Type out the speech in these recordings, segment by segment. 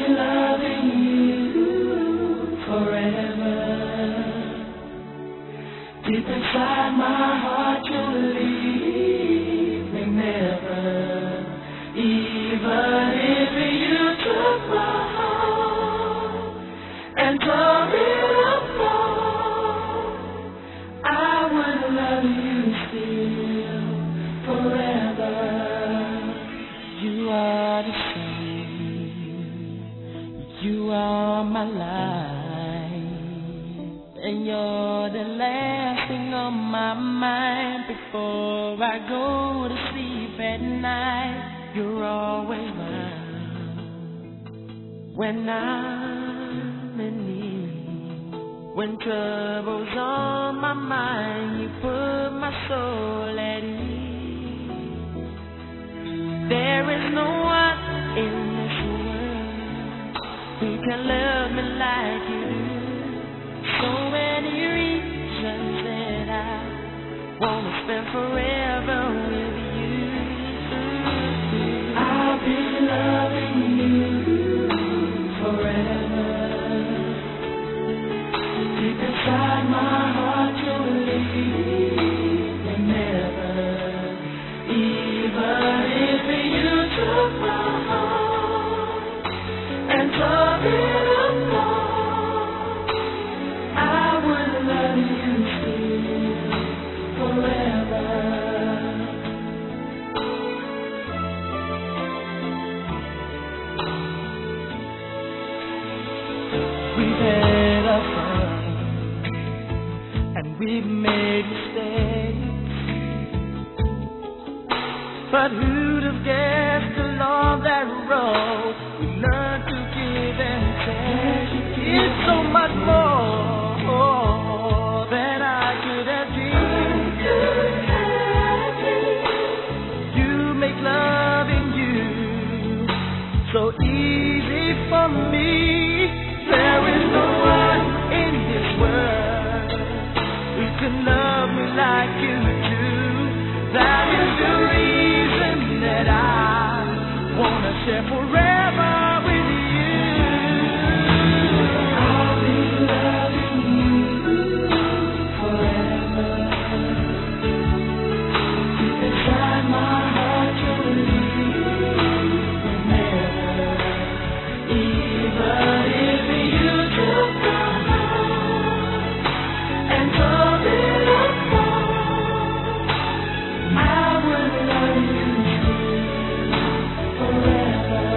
loving you forever. Deep inside my heart you'll leave me never. Even if you took my heart and tore it apart, I would love you still forever. You are the same, you are my life, and you're the last thing on my mind before I go to sleep at night. You're always mine when I'm in need. When trouble's on my mind, you put my soul at ease. There is no one in this world who can love me like you do. So many reasons that I wanna spend forever with you. I'll be loving you forever. Deep inside my heart you'll leave me never. Even if you took my heart and tore it apart, I would love you still forever. We've had our fun and we've made mistakes, but who'd have guessed along that road we learned to give and take? It's so much more than I could have dreamed. You make loving you so easy for me. There is no one in this world who can love me like you do. That is the reason that I wanna share forever with you. I'll be loving you forever. Deep inside my heart you'll leave me never. Even if you took my heart and tore it apart, I would love you still forever.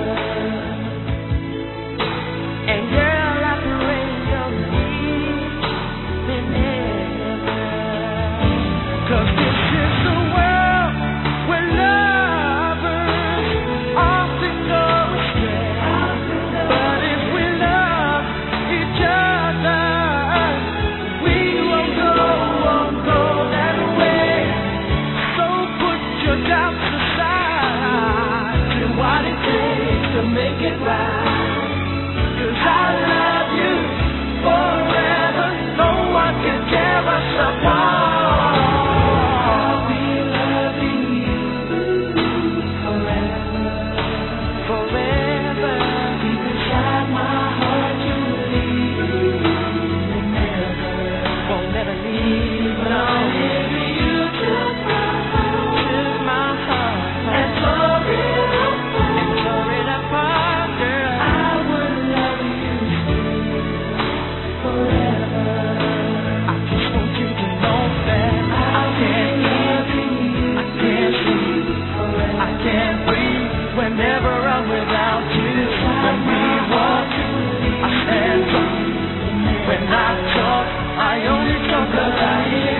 And girl, I pray you'll leave me never. 'Cause this is the world where lovers often go astray. But if we love each other, we won't go that way. So put your doubts aside, do what it takes to make it right. 'Cause I love you forever, no one can tear us apart. I'll be loving you forever. Forever. Deep inside my heart you'll leave me never. Won't never leave. No. If you took my heart and tore it apart, girl, I would love you still forever. I just want you to know that I can't eat, I can't sleep, I can't breathe whenever I'm without you. When we walk, I stand up. When I talk, I only talk about you.